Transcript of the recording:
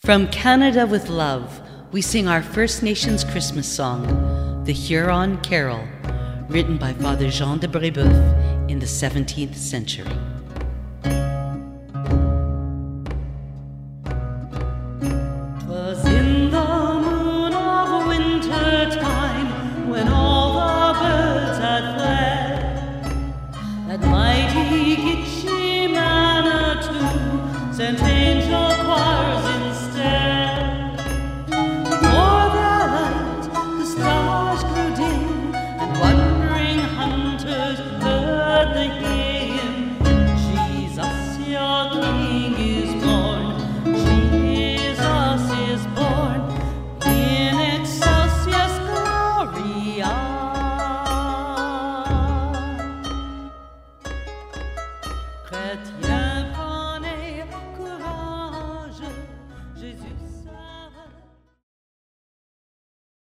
From Canada with Love, we sing our First Nations Christmas song, the Huron Carol, written by Father Jean de Brébeuf in the 17th century. 'Twas in the moon of winter time, when all the birds had fled, that mighty Gitche Manitou sent angel choirs instead.